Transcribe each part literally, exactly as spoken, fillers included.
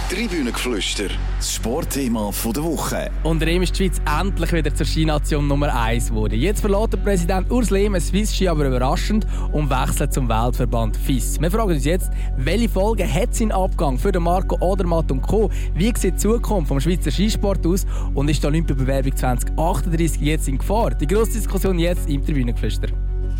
Tribünengeflüster, das Sportthema der Woche. Unter ihm ist die Schweiz endlich wieder zur Ski-Nation Nummer eins geworden. Jetzt verlässt der Präsident Urs Lehmann Swiss Ski aber überraschend und wechselt zum Weltverband F I S. Wir fragen uns jetzt, welche Folgen hat sein Abgang für Marco Odermatt und Co.? Wie sieht die Zukunft vom Schweizer Skisport aus? Und ist die Olympiabewerbung zwanzig achtunddreißig jetzt in Gefahr? Die grosse Diskussion jetzt im Tribünengeflüster.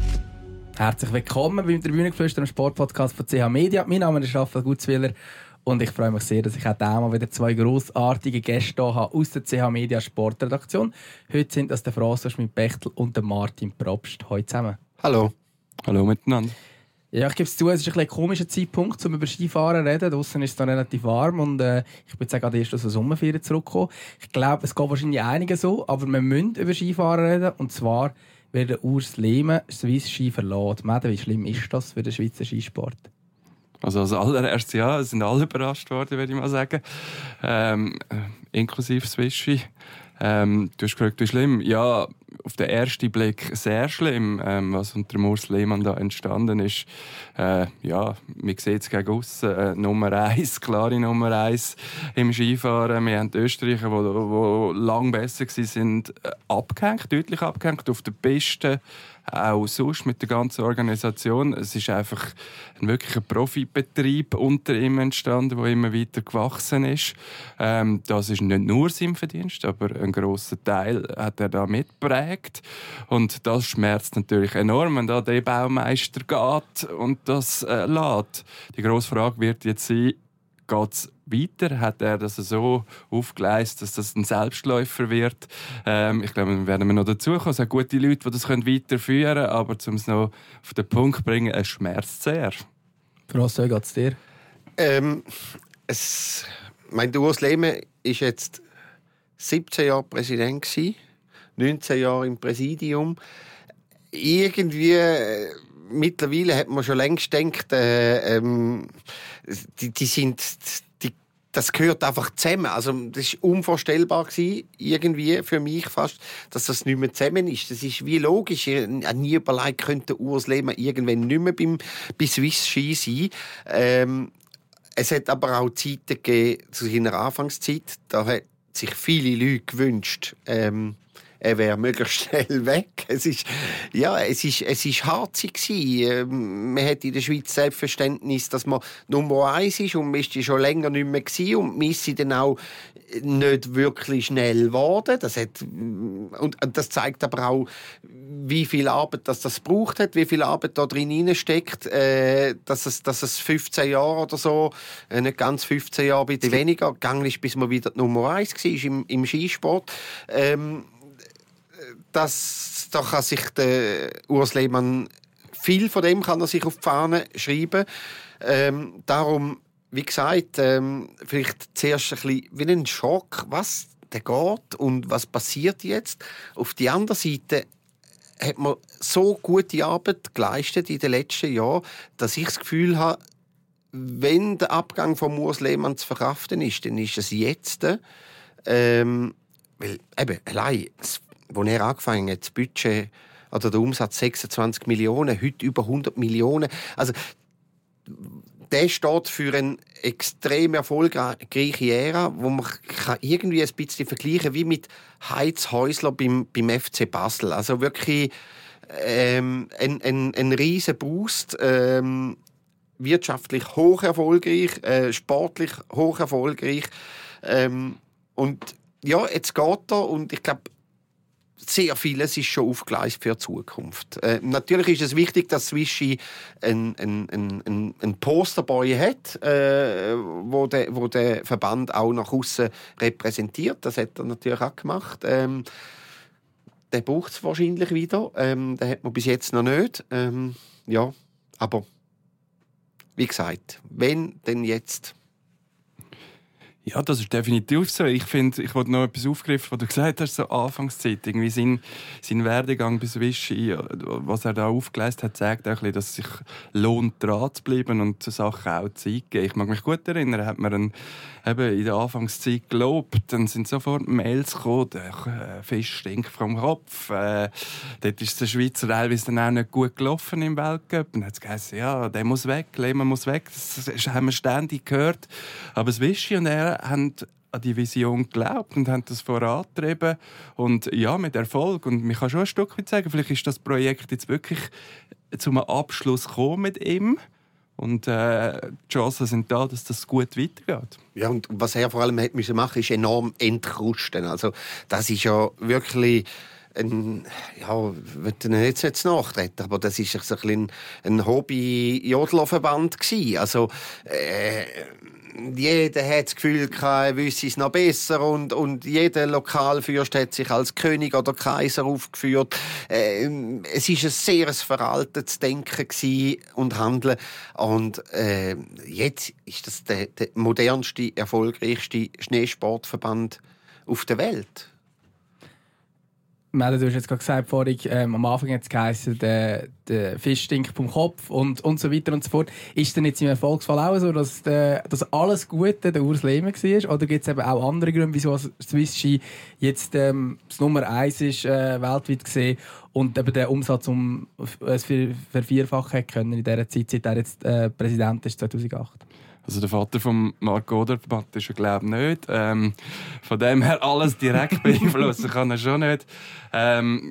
Herzlich willkommen beim Tribünengeflüster, dem Sportpodcast von C H Media. Mein Name ist Raphael Gutzwiller. Und ich freue mich sehr, dass ich auch mal wieder zwei grossartige Gäste hier habe aus der C H Media Sportredaktion. Heute sind das der François Schmidt-Bechtel und der Martin Probst. Hallo zusammen. Hallo. Hallo miteinander. Ja, ich gebe es zu, es ist ein, ein komischer Zeitpunkt, um über Skifahren zu reden. Draussen ist es noch relativ warm und äh, ich bin jetzt gerade erst aus der Sommerferien zurückgekommen. Ich glaube, es geht wahrscheinlich einigen so, aber wir müssen über Skifahren reden. Und zwar wird der Urs Lehmann Swiss Ski verlassen. Mädchen, wie schlimm ist das für den Schweizer Skisport? Also als allererstes ja, sind alle überrascht worden, würde ich mal sagen. Ähm, äh, inklusive Swiss Ski. Ähm, du hast gefragt, wie schlimm? Ja, auf den ersten Blick sehr schlimm, ähm, was unter Urs Lehmann da entstanden ist. Äh, ja, man sieht es gegen aussen, äh, Nummer eins, klare Nummer eins im Skifahren. Wir haben die Österreicher, die, die lang besser waren, äh, abgehängt, deutlich abgehängt auf der Piste. Auch sonst mit der ganzen Organisation. Es ist einfach ein wirklicher Profibetrieb unter ihm entstanden, der immer weiter gewachsen ist. Ähm, das ist nicht nur sein Verdienst, aber ein grosser Teil hat er da mitgeprägt. Und das schmerzt natürlich enorm, wenn da der Baumeister geht und das äh, lässt. Die grosse Frage wird jetzt sein, geht es weiter? Hat er das so aufgeleistet, dass das ein Selbstläufer wird? Ähm, ich glaube, wir werden noch dazu kommen. Es sind gute Leute, die das weiterführen können, aber um es noch auf den Punkt zu bringen, es schmerzt sehr. François, wie geht es dir? Ähm, es, mein Urs Lehmann war jetzt siebzehn Jahre Präsident, neunzehn Jahre im Präsidium. Irgendwie... Äh, Mittlerweile hat man schon längst gedacht, äh, ähm, die, die sind, die, das gehört einfach zusammen. Also das war unvorstellbar gewesen, irgendwie für mich fast, dass das nicht mehr zusammen ist. Das ist wie logisch. Ich habe nie überlegt, könnte Urs Lehmann irgendwann nicht mehr beim, bei Swiss Ski sein. Ähm, es hat aber auch Zeiten gegeben, zu seiner Anfangszeit, da hat sich viele Leute gewünscht, ähm, er wäre möglichst schnell weg. Es ist, ja, es ist, es ist harzig gewesen. Man hat in der Schweiz Selbstverständnis, dass man Nummer eins ist und man ist schon länger nicht mehr gewesen und man ist dann auch nicht wirklich schnell geworden. Das hat, und das zeigt aber auch, wie viel Arbeit das, das braucht hat, wie viel Arbeit da drin steckt, äh, dass es, dass es fünfzehn Jahre oder so, äh, nicht ganz fünfzehn Jahre, ein bisschen weniger gegangen ist, bis man wieder Nummer eins war im, im Skisport. Ähm, Das, da kann sich der Urs Lehmann, viel von dem kann er sich auf die Fahne schreiben. Ähm, darum, wie gesagt, ähm, vielleicht zuerst ein bisschen wie ein Schock, was der geht und was passiert jetzt. Auf der anderen Seite hat man so gute Arbeit geleistet in den letzten Jahren, dass ich das Gefühl habe, wenn der Abgang von Urs Lehmann zu verkraften ist, dann ist es jetzt. Ähm, weil eben, allein, als er angefangen hat, das Budget oder der Umsatz sechsundzwanzig Millionen, heute über hundert Millionen. Also, der steht für eine extrem erfolgreiche Ära, wo man irgendwie ein bisschen vergleichen wie mit Heiz Häusler beim, beim F C Basel. Also wirklich ähm, ein, ein, ein riesen Boost. Ähm, wirtschaftlich hoch erfolgreich, äh, sportlich hoch erfolgreich. Ähm, und ja, jetzt geht er und ich glaube, sehr vieles ist schon aufgeleistet für die Zukunft. Äh, natürlich ist es wichtig, dass Swiss Ski einen ein, ein, ein Posterboy hat, äh, wo, de, wo der Verband auch nach außen repräsentiert. Das hat er natürlich auch gemacht. Ähm, den braucht es wahrscheinlich wieder. Ähm, den hat man bis jetzt noch nicht. Ähm, ja, aber wie gesagt, wenn, denn jetzt. Ja, das ist definitiv so. Ich finde, ich wollte noch etwas aufgreifen, was du gesagt hast, so Anfangszeit. Irgendwie sein, sein Werdegang bis Vichy, was er da aufgeleistet hat, zeigt auch ein bisschen, dass es sich lohnt, dran zu bleiben und zu Sachen auch Zeit geben. Ich mag mich gut erinnern, hat man einen, eben in der Anfangszeit gelobt, dann sind sofort Mails gekommen, der Fisch stinkt vom Kopf. Äh, dort ist der Schweizer teilweise dann auch nicht gut gelaufen im Weltcup. Und dann hat es geheißen, ja, der muss weg, Lehmann muss weg. Das, das haben wir ständig gehört. Aber das Vichy und er haben an die Vision geglaubt und haben das vorangetrieben. Und ja, mit Erfolg. Und man kann schon ein Stück weit sagen, vielleicht ist das Projekt jetzt wirklich zu einem Abschluss gekommen mit ihm. Und äh, die Chancen sind da, dass das gut weitergeht. Ja, und was er vor allem hat müssen machen, ist enorm entkrusten. Also das ist ja wirklich ein, ja, ich will jetzt nicht nachtreten, aber das ist so ein bisschen ein Hobby-Jodlerverband gewesen. Also äh, jeder hat das Gefühl, er wüsste es noch besser und, und jeder Lokalfürst hat sich als König oder Kaiser aufgeführt. Äh, es war ein sehr veraltetes Denken und Handeln. Und äh, jetzt ist das der, der modernste, erfolgreichste Schneesportverband auf der Welt. Mette, du hast jetzt gerade gesagt, vorhin, ähm, am Anfang hat es geheißen, der, der Fisch stinkt vom Kopf und, und so weiter und so fort. Ist denn jetzt im Erfolgsfall auch so, dass, der, dass alles Gute der Urs Lehmann war? Oder gibt es eben auch andere Gründe, wieso Swiss Ski jetzt ähm, das Nummer eins ist, äh, weltweit gesehen und eben der Umsatz um es vervierfachen können in dieser Zeit, seit er jetzt äh, Präsident ist, zweitausendacht? Also der Vater von Marc Odermatt ist er, glaube ich, nicht. Ähm, von dem her alles direkt beeinflussen kann er schon nicht. Ähm,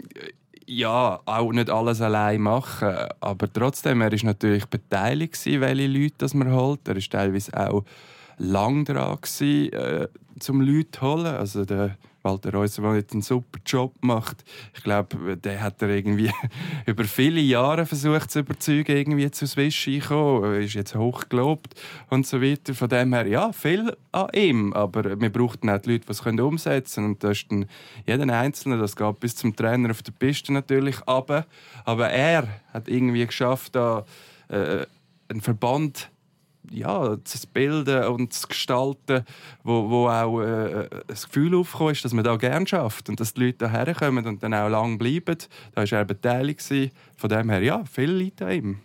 ja, auch nicht alles allein machen. Aber trotzdem, er war natürlich beteiligt, welche Leute das man holt. Er war teilweise auch lang dran, äh, um Leute zu holen. Also der Walter Reuser, der jetzt einen super Job macht. Ich glaube, der hat er irgendwie über viele Jahre versucht zu überzeugen, irgendwie zu Swiss Ski zu kommen. Er ist jetzt hoch gelobt und so weiter. Von dem her, ja, viel an ihm. Aber wir brauchten auch die Leute, die es umsetzen können. Und das ist dann jeder Einzelne, das geht bis zum Trainer auf der Piste natürlich runter. Aber er hat irgendwie geschafft, da äh, einen Verband ja, zu bilden und zu gestalten, wo, wo auch äh, das Gefühl aufgekommen ist, dass man da gerne schafft und dass die Leute hierher kommen und dann auch lange bleiben. Da war er beteiligt. Von dem her, ja, viele Leute an ihm.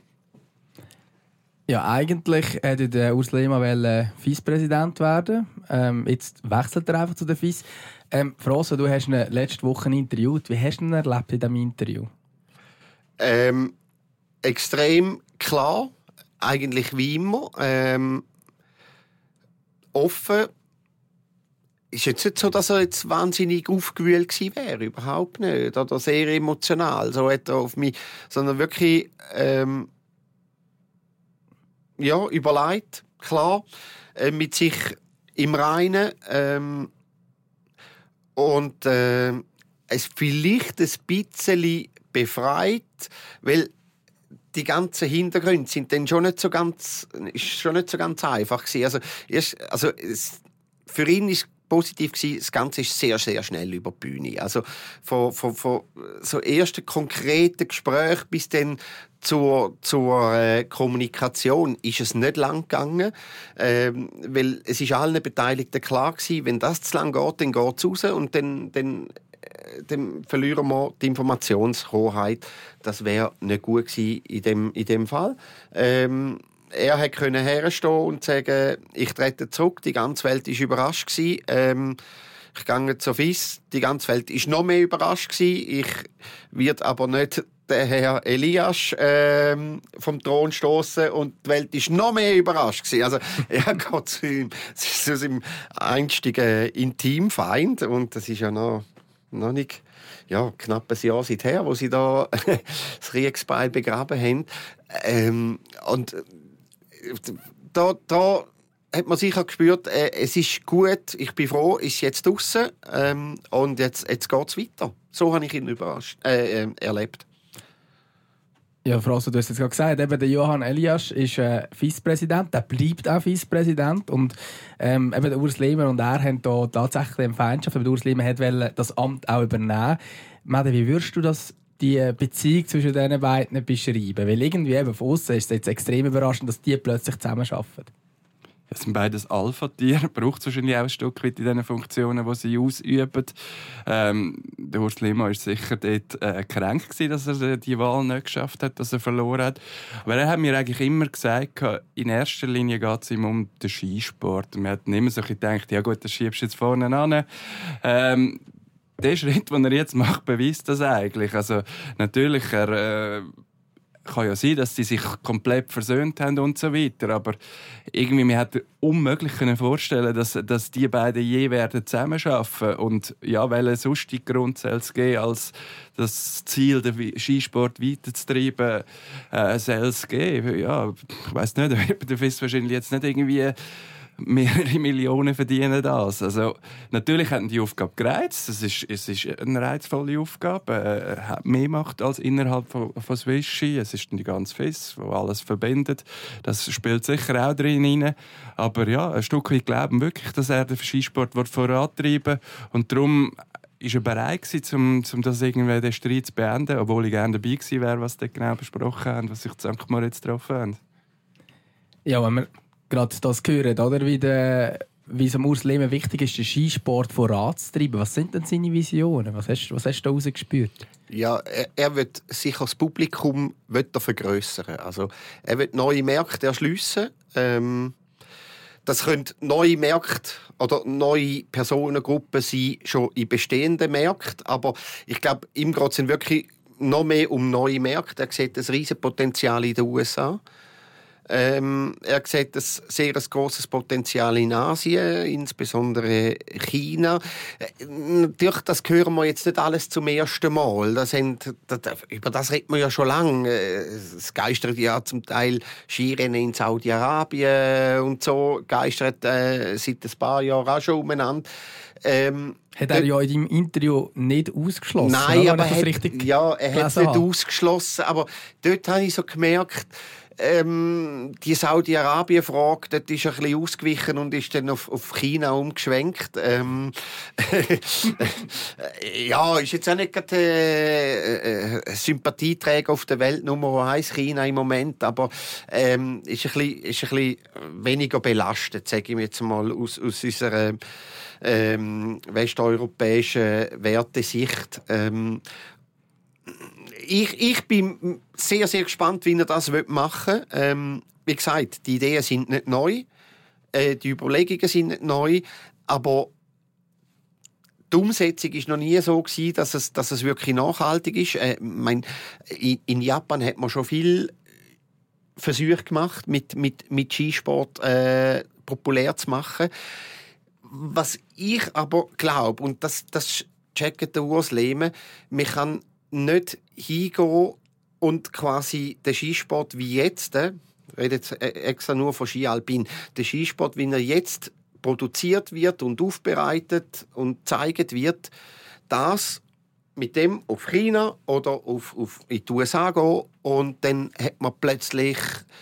Ja, eigentlich wollte der Urs Lehmann Vizepräsident werden. Ähm, jetzt wechselt er einfach zu der Vice. Ähm, Froso, du hast ihn letzte Woche interviewt. Wie hast du ihn erlebt in diesem Interview? Ähm, extrem klar. Eigentlich wie immer. Ähm, offen. Ist jetzt nicht so, dass er jetzt wahnsinnig aufgewühlt gewesen wäre. Überhaupt nicht. Oder sehr emotional. So hat er auf mich, sondern wirklich ähm, ja, überlegt, klar, äh, mit sich im Reinen. Ähm, und äh, es vielleicht ein bisschen befreit, weil die ganzen Hintergründe sind dann schon nicht so ganz, ist schon nicht so ganz einfach gewesen. Also, erst, also es, für ihn ist positiv gewesen, das Ganze ist sehr, sehr schnell über die Bühne. Also von, von, von so ersten konkreten Gesprächen bis dann zur, zur äh, Kommunikation ist es nicht lang gegangen, ähm, weil es ist allen Beteiligten klar gewesen, wenn das zu lang geht, dann geht es raus und dann, dann dann verlieren wir die Informationshoheit. Das wäre nicht gut gewesen in dem, in dem Fall. Ähm, er konnte herstehen und sagen, ich trete zurück, die ganze Welt war überrascht gewesen. Ähm, ich gehe zur F I S, die ganze Welt war noch mehr überrascht gewesen. Ich werde aber nicht den Herr Elias ähm, vom Thron stoßen und die Welt ist noch mehr überrascht gewesen. Also er geht zu, ihm, zu seinem einstigen Intimfeind und das ist ja noch noch nicht, ja, knapp ein Jahr seither, wo sie da das Kriegsbeil begraben haben. Ähm, und da, da hat man sicher gespürt, äh, es ist gut, ich bin froh, ist jetzt draussen ähm, und jetzt, jetzt geht es weiter. So habe ich ihn überrascht, äh, äh, erlebt. Ja, Froso, du hast jetzt gerade gesagt, eben der Johann Elias ist äh, Vizepräsident, der bleibt auch Vizepräsident und ähm, eben der Urs Lehmann und er haben da tatsächlich eine Feindschaft, aber der Urs Lehmann wollte das Amt auch übernehmen. Mette, wie würdest du das, die Beziehung zwischen diesen beiden beschreiben? Weil irgendwie eben von außen ist es jetzt extrem überraschend, dass die plötzlich zusammenarbeiten. Es sind beides Alpha-Tiere, braucht es wahrscheinlich auch ein Stück weit in den Funktionen, die sie ausüben. Ähm, der Urs Lehmann war sicher dort äh, kränkt gewesen, dass er die Wahl nicht geschafft hat, dass er verloren hat. Aber er hat mir eigentlich immer gesagt, in erster Linie geht es ihm um den Skisport. Und man hat immer so gedacht, ja gut, das schiebst du jetzt vorne an. Ähm, der Schritt, den er jetzt macht, beweist das eigentlich. Also natürlich, er... Äh, kann ja sein, dass sie sich komplett versöhnt haben und so weiter, aber irgendwie man hätte unmöglich vorstellen, dass, dass die beiden je werden zusammenarbeiten und ja, welchen sonstigen Grund soll es geben, als das Ziel, den Skisport weiterzutreiben, äh, soll es geben. Ja, ich weiss nicht, der Fiss wahrscheinlich jetzt nicht irgendwie mehrere Millionen verdienen das. Also, natürlich hat die Aufgabe gereizt. Es ist, es ist eine reizvolle Aufgabe. Er hat mehr Macht als innerhalb von, von Swiss Ski. Es ist die ganze F I S, die alles verbindet. Das spielt sicher auch drin rein. Aber ja, ein Stück weit glauben wirklich, dass er den Skisport vorantreiben will. Und darum war er bereit gewesen, um, um das irgendwie den Streit zu beenden, obwohl ich gerne dabei gewesen wäre, was dort genau besprochen haben, was sich Sankt Moritz getroffen haben. Ja, wenn wir gerade das hören, oder? Wie, der, wie es am Urs Lehmann wichtig ist, den Skisport voranzutreiben. Was sind denn seine Visionen? Was hast, was hast du da rausgespürt? Ja, er, er wird sich als Publikum vergrössern. Also, er wird neue Märkte erschliessen. Ähm, das können neue Märkte oder neue Personengruppen sein, schon in bestehenden Märkten. Aber ich glaube, ihm geht es wirklich noch mehr um neue Märkte. Er sieht ein riesiges Potenzial in den U S A. Ähm, er sieht ein sehr grosses Potenzial in Asien, insbesondere China. Äh, natürlich, das hören wir jetzt nicht alles zum ersten Mal. Das sind, das, über das redet man ja schon lange. Es geistert ja zum Teil Skirennen in Saudi-Arabien und so, geistert äh, seit ein paar Jahren auch schon umeinander. Ähm, hat er ja in deinem Interview nicht ausgeschlossen. Nein, oder? aber er hat, ja, er hat es nicht habe. ausgeschlossen. Aber dort habe ich so gemerkt, Ähm, die Saudi-Arabien-Frage, dort ist ein bisschen ausgewichen und ist dann auf, auf China umgeschwenkt. Ähm, ja, ist jetzt auch nicht gerade äh, äh, Sympathieträger auf der Welt Nummer eins China im Moment, aber ähm, ist, ein bisschen, ist ein bisschen weniger belastet, sage ich mir jetzt mal, aus, aus unserer ähm, westeuropäischen Wertesicht. Ähm, Ich, ich bin sehr, sehr gespannt, wie er das machen will. Ähm, wie gesagt, die Ideen sind nicht neu, äh, die Überlegungen sind nicht neu, aber die Umsetzung war noch nie so gewesen, dass es, dass es wirklich nachhaltig ist. Äh, mein, in, in Japan hat man schon viel Versuche gemacht, mit, mit, mit Skisport äh, populär zu machen. Was ich aber glaube, und das, das checkt der Urs Lehmann, man kann nicht hingehen und quasi den Skisport wie jetzt, ich rede jetzt extra nur von Ski Alpin, den Skisport, wie er jetzt produziert wird und aufbereitet und gezeigt wird, das mit dem auf China oder auf, auf in die U S A gehen und dann hat man plötzlich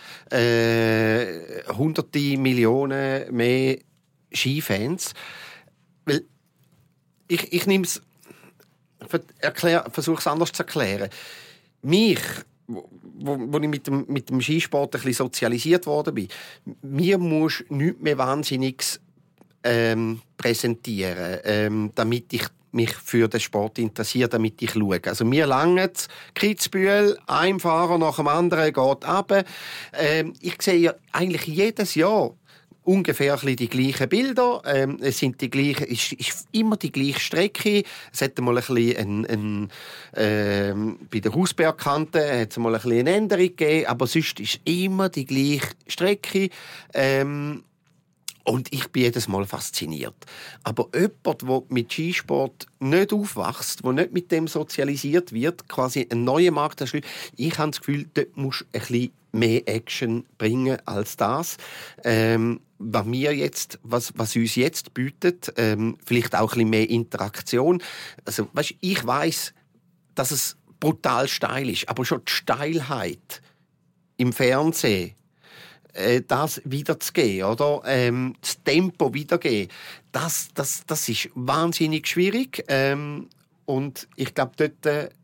äh, hunderte Millionen mehr Skifans. Weil ich, ich nehme es versuche es anders zu erklären. Mich, wo, wo ich mit dem, mit dem Skisport ein bisschen sozialisiert worden bin, mir muss nichts mehr Wahnsinniges ähm, präsentieren, ähm, damit ich mich für den Sport interessiere, damit ich schaue. Also mir langt Kitzbühel, ein Fahrer nach dem anderen geht runter. Ähm, ich sehe ja eigentlich jedes Jahr ungefähr die gleichen Bilder. Ähm, es sind die gleichen, ist, ist immer die gleiche Strecke. Es hat mal ein bisschen ein, ein, ähm, bei der Hausbergkante hat es mal ein bisschen eine Änderung gegeben, aber sonst ist immer die gleiche Strecke. Ähm, und ich bin jedes Mal fasziniert. Aber jemand, der mit Skisport nicht aufwächst, der nicht mit dem sozialisiert wird, quasi einen neuen Markt erschließt, ich habe das Gefühl, dort musst du ein bisschen mehr Action bringen als das. Ähm, was wir jetzt, was, was uns jetzt bietet, ähm, vielleicht auch ein bisschen mehr Interaktion. Also, weißt, ich weiss, dass es brutal steil ist, aber schon die Steilheit im Fernsehen, äh, das wiederzugeben, oder? Ähm, das Tempo wiedergeben, das, das, das ist wahnsinnig schwierig. Ähm, und ich glaube, dort, äh,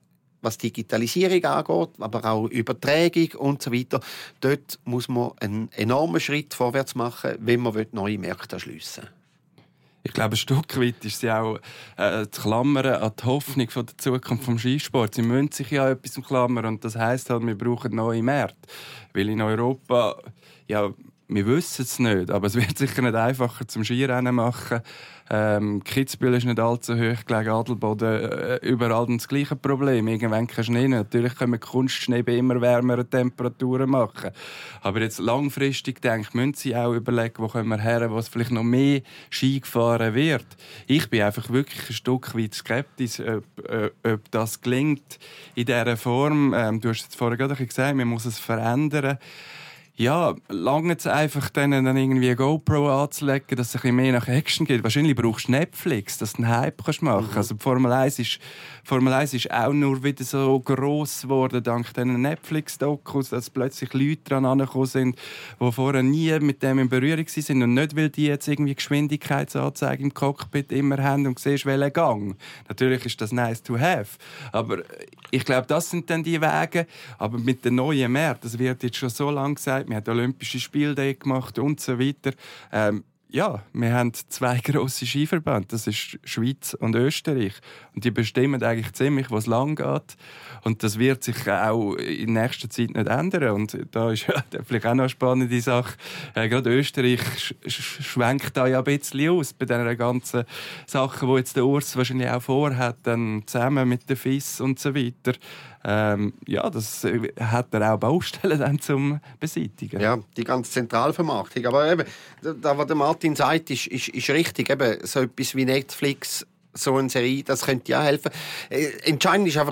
was Digitalisierung angeht, aber auch Übertragung und so weiter. Dort muss man einen enormen Schritt vorwärts machen, wenn man neue Märkte erschliessen will. Ich glaube, ein Stück weit ist sie auch äh, zu klammern an die Hoffnung von der Zukunft des Skisports. Sie müssen sich ja etwas umklammern und das heisst halt, wir brauchen neue Märkte. Weil in Europa, ja, wir wissen es nicht, aber es wird sicher nicht einfacher zum Skirennen machen. Ähm, Kitzbühel ist nicht allzu hoch gelegen, Adelboden, äh, überall das gleiche Problem. Irgendwann kein Schnee. Natürlich können wir Kunstschnee bei immer wärmeren Temperaturen machen. Aber jetzt langfristig denke ich, müssen Sie auch überlegen, wo können wir her, wo es vielleicht noch mehr Ski gefahren wird. Ich bin einfach wirklich ein Stück weit skeptisch, ob, ob, ob das gelingt in dieser Form. Ähm, du hast es vorhin gerade gesagt, man muss es verändern. Ja, lange es einfach denen dann irgendwie eine GoPro anzulegen, dass es ein bisschen mehr nach Action geht. Wahrscheinlich brauchst du Netflix, dass du einen Hype machen kannst. Mhm. Also die Formel eins ist, Formel eins ist auch nur wieder so gross geworden dank diesen Netflix-Dokus, dass plötzlich Leute dran angekommen sind, die vorher nie mit dem in Berührung waren. Und nicht, weil die jetzt irgendwie Geschwindigkeitsanzeige im Cockpit immer haben und siehst, welchen Gang. Natürlich ist das nice to have. Aber ich glaube, das sind dann die Wege. Aber mit den neuen Märkten, das wird jetzt schon so lange gesagt, wir haben Olympische Spiele gemacht und so weiter. Ähm, ja, wir haben zwei grosse Skiverbände, das ist Schweiz und Österreich. Und die bestimmen eigentlich ziemlich, wo es lang geht. Und das wird sich auch in nächster Zeit nicht ändern. Und da ist ja vielleicht auch noch eine spannende Sache. Äh, gerade Österreich sch- sch- schwenkt da ja ein bisschen aus bei diesen ganzen Sachen, die jetzt der Urs wahrscheinlich auch vorhat, dann zusammen mit der F I S und so weiter. Ähm, ja, das hat er auch Baustellen dann zum Beseitigen. Ja, die ganze Zentralvermarktung. Aber eben, da, was der Martin sagt, ist, ist, ist richtig. Eben, so etwas wie Netflix, so eine Serie, das könnte ja helfen. Äh, entscheidend ist einfach,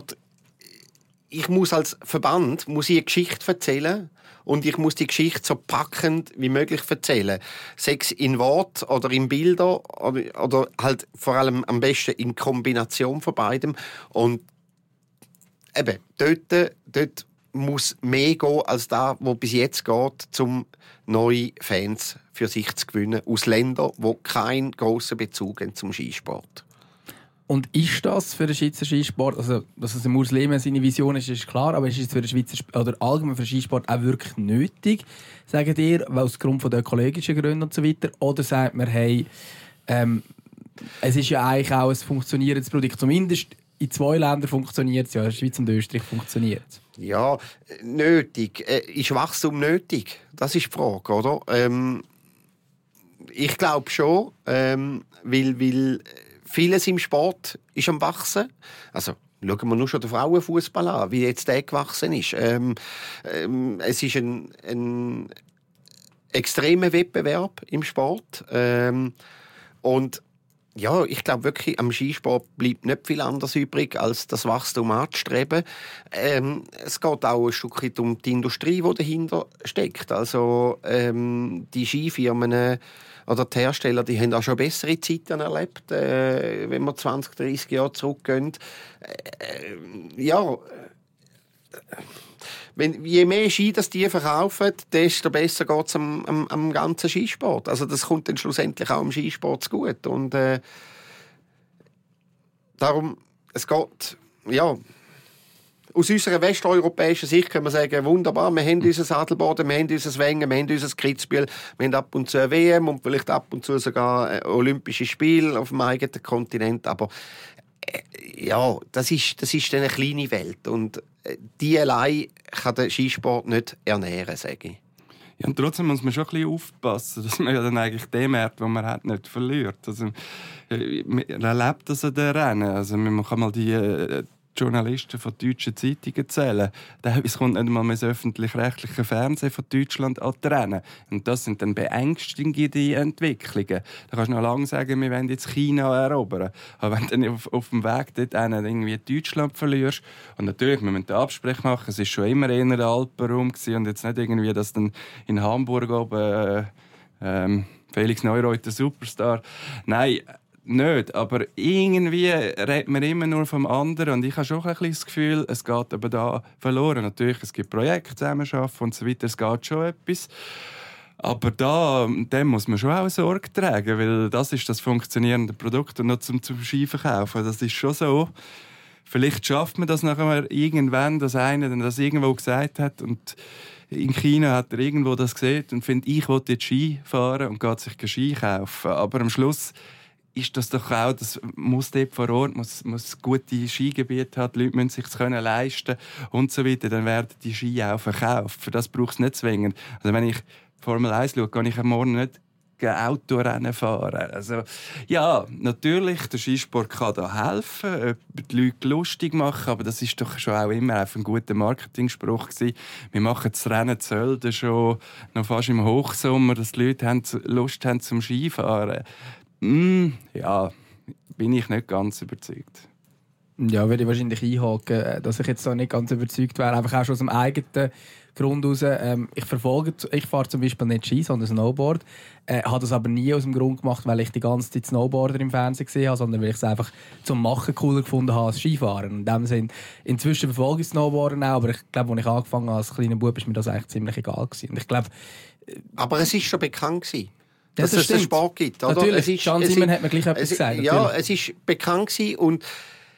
ich muss als Verband muss ich eine Geschichte erzählen und ich muss die Geschichte so packend wie möglich erzählen. Sei es in Wort oder in Bilder oder, oder halt vor allem am besten in Kombination von beidem. Und eben, dort, dort muss mehr gehen als das, was bis jetzt geht, um neue Fans für sich zu gewinnen aus Ländern, die keinen grossen Bezug haben zum Skisport. Und ist das für den Schweizer Skisport, also dass es im Urs Lehmann seine Vision ist, ist klar, aber ist es für den Schweizer oder allgemein für den Skisport auch wirklich nötig, sagt ihr, aus Grund von den ökologischen Gründen und so weiter, oder sagt man, hey, ähm, es ist ja eigentlich auch ein funktionierendes Produkt, zumindest in zwei Ländern funktioniert es, ja, in der Schweiz und Österreich funktioniert es. Ja, nötig. Äh, ist Wachstum nötig? Das ist die Frage, oder? Ähm, ich glaube schon, ähm, weil, weil vieles im Sport ist am Wachsen. Also schauen wir nur schon den Frauenfußball an, wie jetzt der gewachsen ist. Ähm, ähm, es ist ein, ein extremer Wettbewerb im Sport. Ähm, und ja, ich glaube wirklich, am Skisport bleibt nicht viel anderes übrig, als das Wachstum anzustreben. Ähm, es geht auch ein Stück weit um die Industrie, die dahinter steckt. Also ähm, die Skifirmen äh, oder die Hersteller, die haben auch schon bessere Zeiten erlebt, äh, wenn wir zwanzig, dreissig Jahre zurückgehen. Äh, ja, wenn, je mehr Ski das die verkaufen, desto besser geht es am, am, am ganzen Skisport. Also das kommt dann schlussendlich auch am Skisport zu gut. Und äh, darum, es geht, ja, aus unserer westeuropäischen Sicht können wir sagen, wunderbar, wir haben unser Adelboden, wir haben unser Wengen, wir haben unser Kitzbühel, wir haben ab und zu eine W M und vielleicht ab und zu sogar Olympische Spiele auf dem eigenen Kontinent. Aber äh, ja, das ist, das ist dann eine kleine Welt und die allein kann den Skisport nicht ernähren, sage ich. Ja, und trotzdem muss man schon ein bisschen aufpassen, dass man ja dann eigentlich den Markt, den man hat, nicht verliert. Also, man erlebt das an den Rennen. Also, man kann mal die äh, Journalisten von deutschen Zeitungen zählen. Es kommt nicht einmal das öffentlich-rechtliche Fernsehen von Deutschland an die Rennen. Und das sind dann beängstigende Entwicklungen. Da kannst du noch lange sagen, wir wollen jetzt China erobern. Aber wenn du dann auf, auf dem Weg dort irgendwie Deutschland verlierst, und natürlich, wir müssen den Absprech machen, es war schon immer eher der Alpenraum und jetzt nicht irgendwie, dass dann in Hamburg oben äh, ähm, Felix Neureuter Superstar. Nein, nicht, aber irgendwie redet man immer nur vom anderen und ich habe schon ein bisschen das Gefühl, es geht aber da verloren. Natürlich, es gibt Projekte, Zusammenarbeiten und so weiter, es geht schon etwas. Aber da, dem muss man schon auch Sorge tragen, weil das ist das funktionierende Produkt und noch zum, zum Skiverkaufen. Das ist schon so. vielleicht schafft man das nachher irgendwann, dass einer dann das irgendwo gesagt hat und in China hat er irgendwo das gesehen und findet, ich will jetzt Ski fahren und geht sich Ski kaufen. Aber am Schluss ist das doch auch, das muss dort vor Ort, muss, muss gute Skigebiete haben, die Leute müssen sich das können leisten und so weiter. Dann werden die Ski auch verkauft. Für das braucht es nicht zwingend. Also wenn ich Formel eins schaue, kann ich am Morgen nicht Autorennen fahren. Also, ja, natürlich, der Skisport kann da helfen, die Leute lustig machen, aber das ist doch schon auch immer ein guter Marketingspruch gewesen. Wir machen das Rennen Zölden schon noch fast im Hochsommer, dass die Leute haben, Lust haben zum Skifahren. Mm, ja, bin ich nicht ganz überzeugt. Ja, würde ich wahrscheinlich einhaken, dass ich jetzt da nicht ganz überzeugt wäre. Einfach auch schon aus dem eigenen Grund raus. Ähm, ich verfolge, ich fahre zum Beispiel nicht Ski, sondern Snowboard. Äh, habe das aber nie aus dem Grund gemacht, weil ich die ganze Zeit Snowboarder im Fernsehen gesehen habe, sondern weil ich es einfach zum Machen cooler gefunden habe als Skifahren. In dem Sinn, inzwischen verfolge ich Snowboarden auch, aber ich glaube, als ich angefangen habe als kleiner Bub, ist mir das eigentlich ziemlich egal gewesen. Und ich glaube, äh, aber es ist schon bekannt gewesen, dass das es einen Sport gibt, oder? Natürlich, es ist, John Simon hat mir gleich etwas es, gesagt. Ja, natürlich. es ist bekannt gewesen und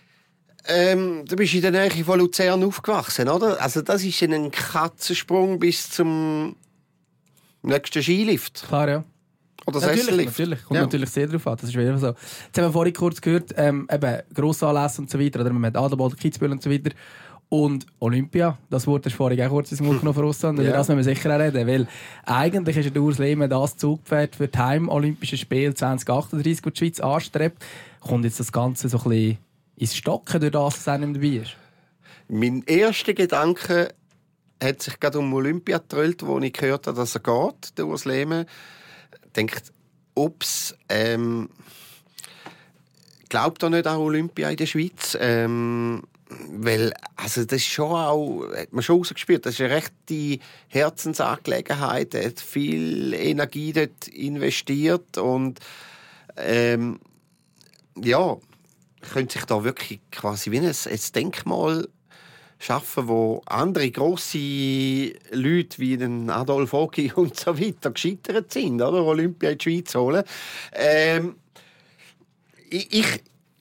Ähm, du bist in der Nähe von Luzern aufgewachsen, oder? Also das ist ein Katzensprung bis zum nächsten Skilift. Klar, ja. Oder natürlich, Sessellift. natürlich. Kommt ja. natürlich sehr darauf an. Das ist wieder so. Jetzt haben wir vorhin kurz gehört, ähm, eben Grossanlässe und so weiter, oder mit Adelboden, Kitzbühel und so weiter. Und Olympia, das Wort hast du vorhin auch kurz ins Mund genommen von Russland. Über das müssen wir sicher auch reden, weil eigentlich ist der Urs Lehmann das Zugpferd für die Heim-Olympische Spiele zwanzig achtunddreißig, die die Schweiz anstrebt. Kommt jetzt das Ganze so ein bisschen ins Stocken, durch das, dass er nicht dabei ist? Mein erster Gedanke hat sich gerade um Olympia gedreht, wo ich gehört habe, dass er geht, der Urs Lehmann. Denkt, ups, ähm, glaubt er nicht an Olympia in der Schweiz? Ähm, weil, also das ist schon auch, hat man schon rausgespürt, das ist eine rechte Herzensangelegenheit. Er hat viel Energie dort investiert und ähm, ja, könnte sich da wirklich quasi wie ein, ein Denkmal schaffen, wo andere grosse Leute wie den Adolf Ogi und so weiter gescheitert sind, oder? Olympia in die Schweiz holen. Ähm, ich, ich,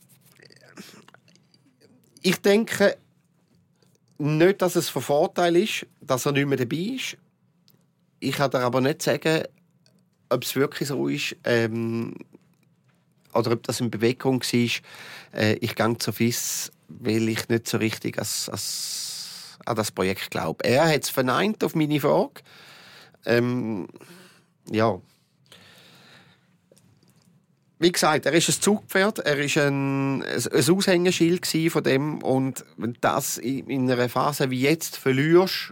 ich denke nicht, dass es von Vorteil ist, dass er nicht mehr dabei ist. Ich kann dir aber nicht sagen, ob es wirklich so ist, ähm, oder ob das in Bewegung war. Äh, ich gehe zu F I S, weil ich nicht so richtig als, als, an das Projekt glaube. Er hat es verneint auf meine Frage. Ähm, ja. Wie gesagt, er ist ein Zugpferd, er war ein, ein Aushängeschild von dem. Und wenn du das in einer Phase wie jetzt verlierst,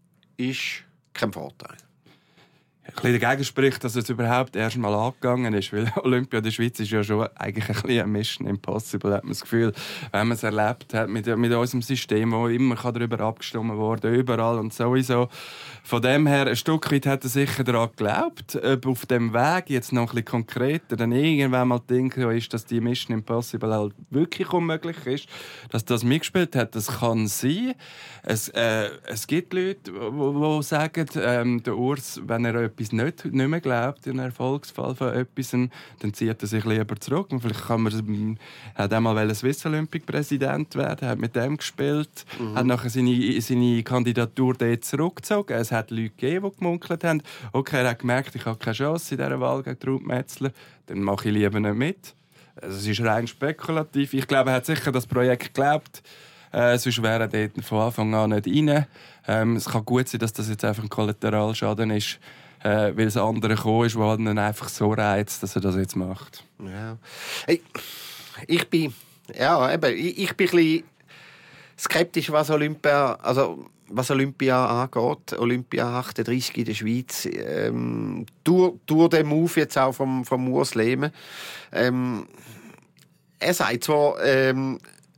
ist kein Vorteil. Ein bisschen dagegen spricht, dass es überhaupt erst mal angegangen ist, weil Olympia in der Schweiz ist ja schon eigentlich ein bisschen ein Mission Impossible, hat man das Gefühl, wenn man es erlebt hat mit, mit unserem System, wo immer darüber abgestimmt wurde, überall und sowieso. Von dem her, ein Stück weit hat er sicher daran geglaubt, ob auf dem Weg jetzt noch ein bisschen konkreter dann irgendwann mal denken ist, dass die Mission Impossible halt wirklich unmöglich ist, dass das mitgespielt hat, das kann sein. Es, äh, es gibt Leute, die sagen, ähm, der Urs, wenn er etwas nicht, nicht mehr glaubt, in einem Erfolgsfall von etwas, dann zieht er sich lieber zurück. Und vielleicht kann man, er hat einmal ein Swiss Olympic Präsident werden, hat mit dem gespielt, mhm. hat nachher seine, seine Kandidatur dort zurückgezogen. Es hat Leute gegeben, die gemunkelt haben, okay, er hat gemerkt, ich habe keine Chance in dieser Wahl gegen Ruud Metzler, dann mache ich lieber nicht mit. Also, es ist rein spekulativ. Ich glaube, er hat sicher das Projekt geglaubt. Äh, sonst wäre er dort von Anfang an nicht rein. Ähm, es kann gut sein, dass das jetzt einfach ein Kollateralschaden ist, äh, weil es andere gekommen ist, der ihn einfach so reizt, dass er das jetzt macht. Ja. Hey, ich bin, ja, eben, ich, ich bin ein bisschen skeptisch, was Olympia, also was Olympia angeht. Olympia achtunddreißig in der Schweiz. Ähm, durch, durch den Move jetzt auch vom, vom Urs Lehmann. Ähm, er sagt zwar, ähm,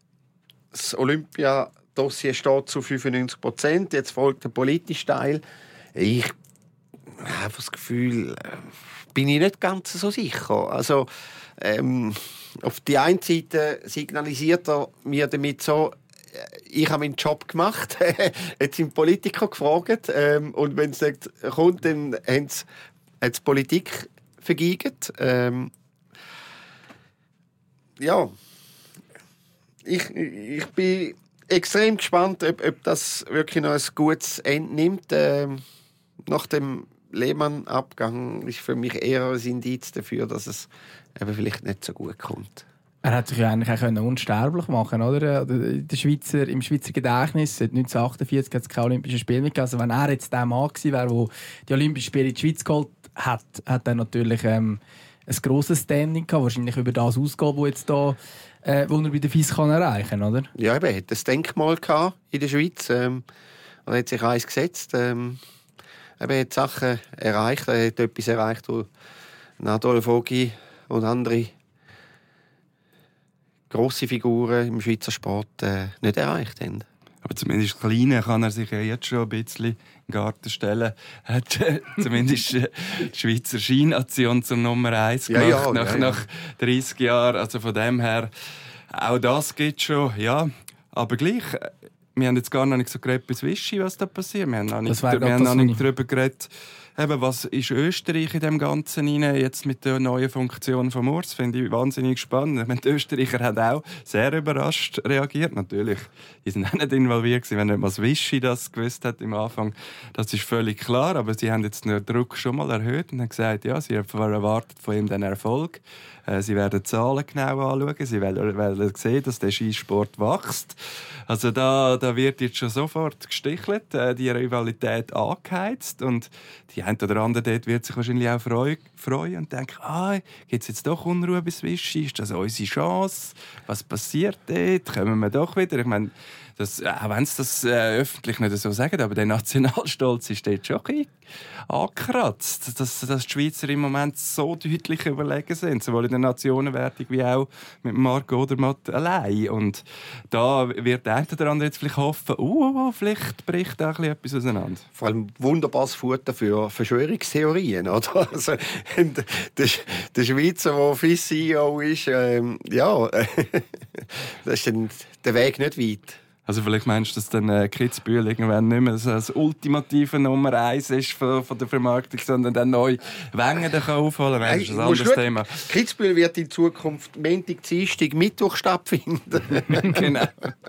das Olympia-Dossier steht zu fünfundneunzig Prozent. Jetzt folgt der politische Teil. Ich habe das Gefühl, äh, bin ich nicht ganz so sicher. Also, ähm, auf die einen Seite signalisiert er mir damit so, ich habe meinen Job gemacht. Jetzt sind Politiker gefragt. Ähm, und wenn es nicht kommt, dann haben sie die Politik vergeigt. Ähm, ja. ich, ich bin extrem gespannt, ob, ob das wirklich noch ein gutes Ende nimmt. Ähm, nach dem Lehmann-Abgang ist für mich eher ein Indiz dafür, dass es eben vielleicht nicht so gut kommt. Er hat sich ja eigentlich auch unsterblich machen können, Der Schweizer, im Schweizer Gedächtnis. Seit neunzehnhundertachtundvierzig hat es keine Olympischen Spiele mehr gegeben. Also wenn er jetzt der Mann gewesen wäre, der die Olympischen Spiele in die Schweiz geholt hat, hat er natürlich ähm, ein grosses Standing gehabt. Wahrscheinlich über das ausgehen, das jetzt da, äh, wo er bei der F I S kann erreichen kann, oder? Ja, eben, er hat ein Denkmal gehabt in der Schweiz. Ähm, er hat sich eins gesetzt. Ähm, er hat Sachen erreicht. Er hat etwas erreicht, wo Adolf Ogi und andere grosse Figuren im Schweizer Sport äh, nicht erreicht haben. Aber zumindest Kleine kann er sich ja jetzt schon ein bisschen in den Garten stellen. Er hat äh, zumindest die Schweizer Skination zum Nummer eins gemacht, ja, ja, nach, ja, ja. nach dreissig Jahren. Also von dem her, auch das geht schon, ja. Aber gleich, wir haben jetzt gar noch nicht so geredet bis Vichy, was da passiert. Wir haben noch nicht, wir haben noch nicht darüber geredet, eben, was ist Österreich in dem Ganzen rein, jetzt mit der neuen Funktion von Urs, finde ich wahnsinnig spannend. Ich meine, die Österreicher haben auch sehr überrascht reagiert, natürlich. Die sind auch nicht involviert gewesen, wenn nicht mal das Vichy das gewusst hat am Anfang. Das ist völlig klar, aber sie haben jetzt den Druck schon mal erhöht und haben gesagt, ja, sie erwarten von ihm den Erfolg. Sie werden die Zahlen genau anschauen, sie werden sehen, dass der Skisport wächst. Also da, da wird jetzt schon sofort gestichelt, die Rivalität angeheizt und die ein oder andere dort wird sich wahrscheinlich auch freuen und denken, ah, gibt es jetzt doch Unruhe bis Vichy? Ist das unsere Chance? Was passiert dort? Kommen wir doch wieder? Ich meine, das, auch wenn sie das äh, öffentlich nicht so sagen, aber der Nationalstolz ist dort schon ein angekratzt, dass, dass die Schweizer im Moment so deutlich überlegen sind, sowohl in der Nationenwertung wie auch mit Marc Odermatt allein. Und da wird der eine oder andere jetzt vielleicht hoffen, uh, vielleicht bricht da ein etwas auseinander. Vor allem wunderbares Futter für Verschwörungstheorien, oder? Also, der, der Schweizer, der F I S-C E O ist, ähm, ja, das ist dann der Weg nicht weit. Also vielleicht meinst du, dass dann äh, Kitzbühel irgendwann nicht mehr das ultimative Nummer eins ist von, von der Vermarktung, sondern dann neu Wengen aufholen kann. Das ist ein anderes Thema. Kitzbühel wird in Zukunft Montag, Dienstag, Mittwoch stattfinden. Genau.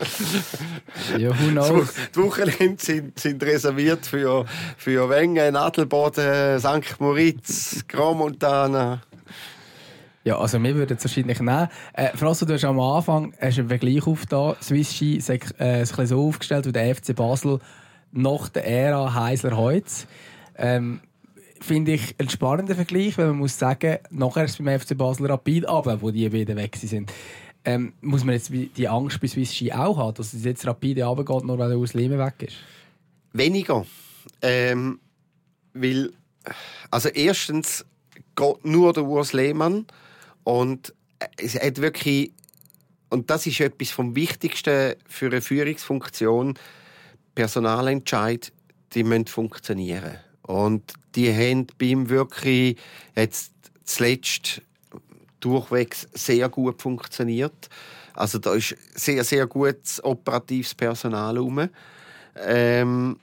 Ja, who knows? Die Wochenende sind, sind reserviert für, für Wengen, Adelboden, Sankt Moritz, Grand Montana. Ja, also wir würden es wahrscheinlich nehmen. Äh, Frasso, du hast am Anfang hast einen Vergleich aufgetan. Swiss Ski ist äh, so aufgestellt wie der F C Basel nach der Ära Heisler-Heutz. Ähm, Finde ich einen spannenden Vergleich, weil man muss sagen, nachher ist es beim F C Basel Rapid aber wo die beiden weg sind. Ähm, muss man jetzt die Angst bei Swiss Ski auch haben, dass es jetzt Rapid runtergeht, nur weil der Urs Lehmann weg ist? Weniger. Ähm, weil, also erstens geht nur der Urs Lehmann. Und es hat wirklich, und das ist etwas vom Wichtigsten für eine Führungsfunktion, Personalentscheid, die müssen funktionieren. Und die haben bei ihm wirklich jetzt zuletzt durchwegs sehr gut funktioniert. Also da ist sehr, sehr gutes operatives Personal herum. Ähm,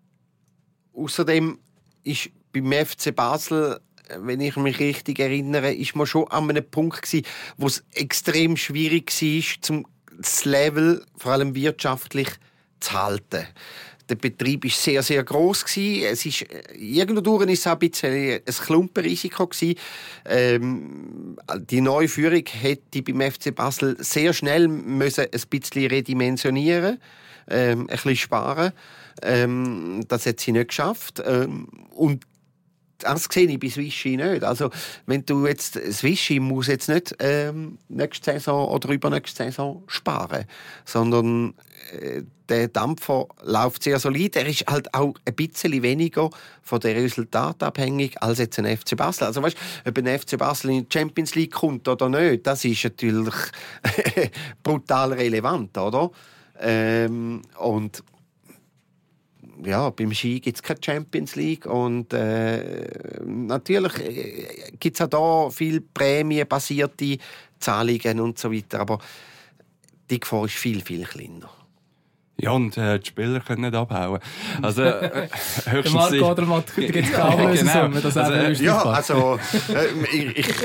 außerdem ist beim F C Basel, wenn ich mich richtig erinnere, ist man schon an einem Punkt gewesen, wo es extrem schwierig war, zum das Level, vor allem wirtschaftlich, zu halten. Der Betrieb war sehr, sehr gross gewesen. Es ist, irgendwo ist es ein bisschen ein Klumpenrisiko gewesen. Ähm, die neue Führung hätte beim F C Basel sehr schnell müssen ein bisschen redimensionieren, ähm, ein bisschen sparen. Ähm, das hat sie nicht geschafft. Ähm, und das sehe ich bei Swiss Ski nicht. Also, wenn du jetzt, Swiss Ski muss jetzt nicht ähm, nächste Saison oder übernächste Saison sparen, sondern äh, der Dampfer läuft sehr solid. Er ist halt auch ein bisschen weniger von den Resultaten abhängig als jetzt ein F C Basel. Also, weißt, ob ein F C Basel in die Champions League kommt oder nicht, das ist natürlich brutal relevant, oder? Ähm, und ja, beim Ski gibt es keine Champions League und äh, natürlich gibt es auch da viele prämienbasierte Zahlungen und so weiter, aber die Gefahr ist viel, viel kleiner. Ja, und äh, die Spieler können nicht abhauen. Also, äh, höchstens... Der Marc Odermatt, da gibt es keine Summe. Das also, äh, ja, also, äh, ich, ich,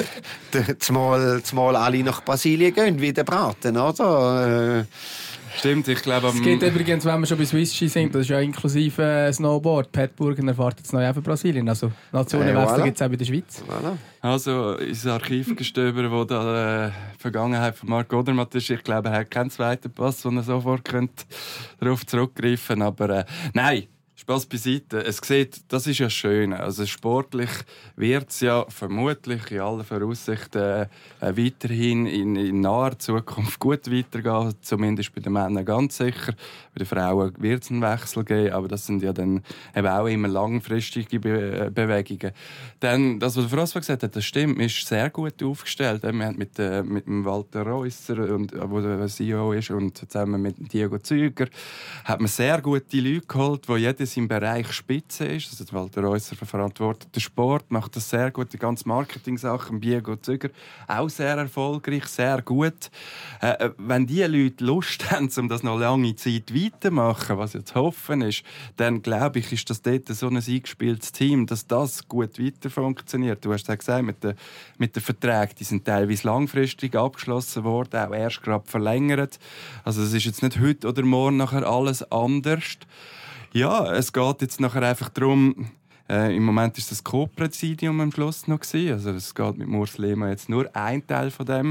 zumal, zumal alle nach Brasilien gehen, wie der Braten, oder? Äh, Stimmt, ich glaube... Es geht übrigens, wenn wir schon bei Swiss Ski sind, das ist ja inklusive äh, Snowboard. Pat Burgener fährt jetzt neu auf Brasilien. Also Nationenwechsel äh, voilà. gibt es auch in der Schweiz. Voilà. Also ins Archiv gestöbert, wo da äh, die Vergangenheit von Marc Odermatt ist. Ich glaube, er hat keinen zweiten Pass, wo er sofort könnte darauf zurückgreifen könnte. Aber äh, nein, Spass beiseite. Es sieht, das ist ja schön. Also sportlich wird es ja vermutlich in aller Voraussicht äh, weiterhin in, in naher Zukunft gut weitergehen. Zumindest bei den Männern ganz sicher. Bei den Frauen wird es einen Wechsel geben, aber das sind ja dann eben auch immer langfristige Be- Bewegungen. Dann, das, was François gesagt hat, das stimmt. Man ist sehr gut aufgestellt. Wir haben mit, äh, mit dem Walter Reusser, und, wo der C E O ist, und zusammen mit Diego Züger, hat man sehr gute Leute geholt, die jedes im Bereich Spitze ist. Also Walter Reusser verantwortet den Sport, macht das sehr gut, die ganze Marketing-Sachen. Diego Züger auch sehr erfolgreich, sehr gut. Äh, wenn die Leute Lust haben, um das noch lange Zeit weiterzumachen, was jetzt hoffen ist, dann glaube ich, ist das dort so ein eingespieltes Team, dass das gut weiter funktioniert. Du hast ja gesagt, mit den, mit den Verträgen, die sind teilweise langfristig abgeschlossen worden, auch erst gerade verlängert. Also es ist jetzt nicht heute oder morgen nachher alles anders. Ja, es geht jetzt nachher einfach darum, äh, im Moment ist das Co-Präsidium am Schluss noch gewesen. Also es geht mit Urs Lehmann jetzt nur ein Teil von dem.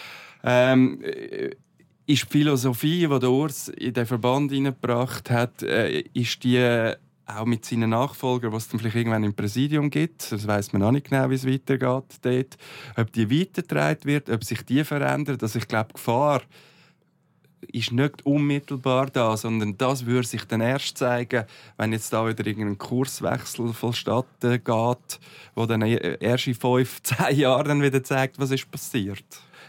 Ähm, ist die Philosophie, die der Urs in den Verband hineingebracht hat, äh, ist die auch mit seinen Nachfolgern, was es dann vielleicht irgendwann im Präsidium gibt, das weiss man auch nicht genau, wie es weitergeht dort, ob die weitergetragen wird, ob sich die verändert. Also ich glaube, die Gefahr ist nicht unmittelbar da, sondern das würde sich dann erst zeigen, wenn jetzt da wieder irgendein Kurswechsel vonstatten geht, wo dann erst in fünf, zehn Jahren dann wieder zeigt, was ist passiert.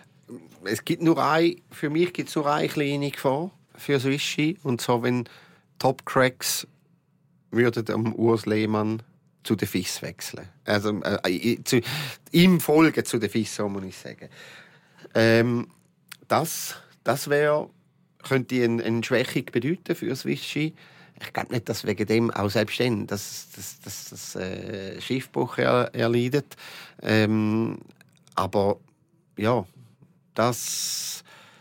Es gibt nur ein, für mich gibt es nur eine kleine Gefahr für Swiss Ski, und zwar, wenn Top-Cracks würden am Urs Lehmann zu den F I S wechseln. Also äh, zu, im Folge zu den F I S, so muss ich sagen. Ähm, das das wäre könnte eine, eine Schwächung bedeuten für Swiss Ski. Ich glaube nicht, dass wegen dem auch selbst dann das, das, das, das äh, Schiffbruch er, erleidet. Ähm, aber ja, das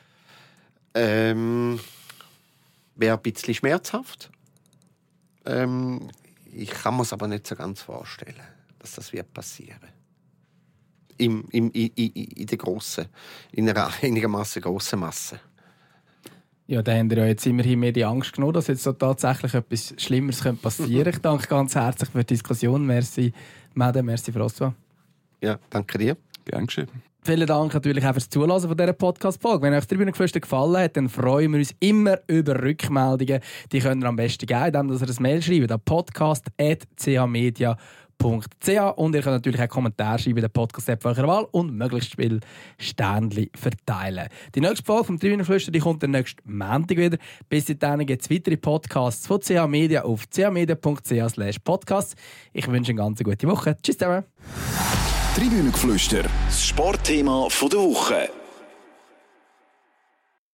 ähm, wäre ein bisschen schmerzhaft. Ähm, ich kann mir es aber nicht so ganz vorstellen, dass das wird passieren. Im, im, in, in, in der grossen, in einer einigermaßen grossen Masse. Ja, da haben wir ja jetzt immerhin mehr die Angst genommen, dass jetzt so tatsächlich etwas Schlimmeres passieren könnte. Ich danke ganz herzlich für die Diskussion. Merci, Madame, merci, François. Ja, danke dir. Gern geschehen. Vielen Dank natürlich auch fürs Zuhören von dieser Podcast-Folge. Wenn euch die Tribünengeflüster gefallen hat, dann freuen wir uns immer über Rückmeldungen. Die könnt ihr am besten geben, indem ihr ein Mail schreibt an podcast at c h media punkt c h. Und ihr könnt natürlich auch Kommentare schreiben in der Podcast-App eurer Wahl und möglichst viel Sternchen verteilen. Die nächste Folge vom Tribünengeflüster kommt der nächsten Montag wieder. Bis dahin gibt es weitere Podcasts von C H Media auf c h media punkt c h slash podcast. Ich wünsche eine ganz gute Woche. Tschüss zusammen. Tribünengeflüster, das Sportthema der Woche.